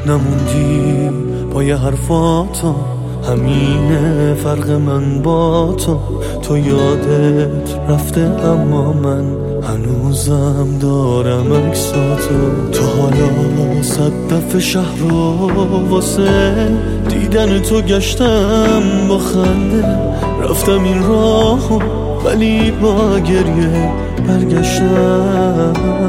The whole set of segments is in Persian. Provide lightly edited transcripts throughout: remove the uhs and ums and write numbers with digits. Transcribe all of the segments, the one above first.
نموندی با یه حرفاتو، همینه فرق من با تو یادت رفته اما من هنوزم دارم عکساتو. تو حالا 100 دفعه شهر رو واسه دیدن تو گشتم، با خنده رفتم این راهو ولی با گریه برگشتم.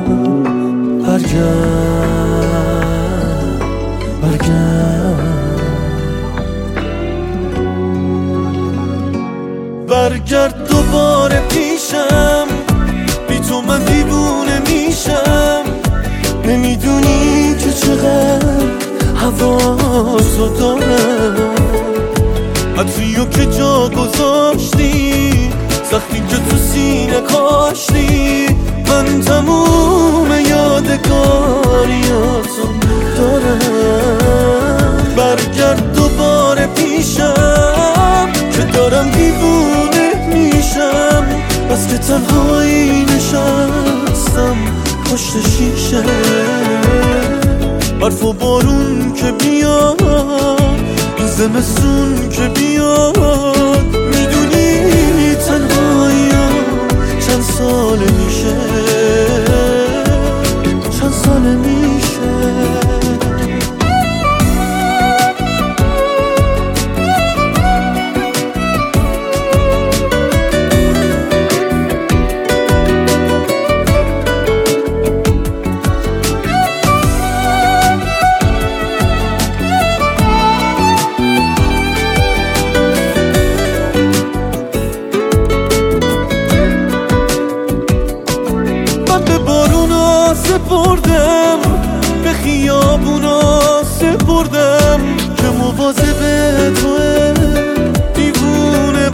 برگرد دوباره پیشم، بی تو من دیوونه میشم. نمیدونی که چقدر حواسو دارم، عطریو که جا گذاشتی، سختی که تو سینه کاشتی. من تموم یادگاریاتو دارم. برگرد دوباره پیشم که دارم دیوونه میشم، بس که تنهایی نشستم پشت شیشه. برف و بارون که بیاد، این زمستون که بیاد، میدونی تنهایی چند ساله میشه، چند ساله میشه. سپردم به خیابونا، سپردم که مواظب توه دیوونه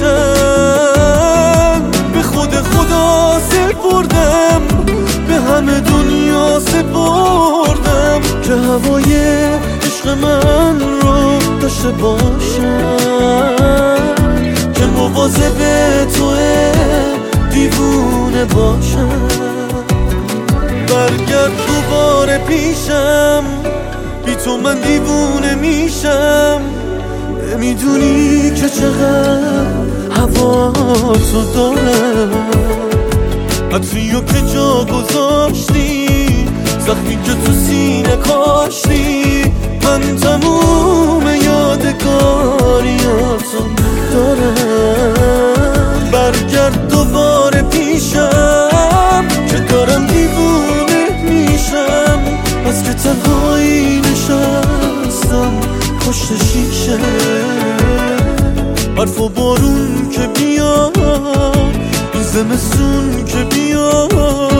باشم. به خود خدا سپردم، به همه دنیا سپردم که هوای عشق من رو داشته باشم، که مواظب توه دیوونه باشم. برگرد دوباره پیشم، بی تو من دیوونه میشم. نمیدونی که چقدر هواتو دارم، عطریو که جا گذاشتی، زخمی که تو سینه کاشتی. من تموم یادگاریاتو دارم. برگرد دوباره پیشم که دارم دیوونه میشم، بس که تنهایی نشستم پشت شیشه. برف و بارون که بیاد، این زمستون که بیاد،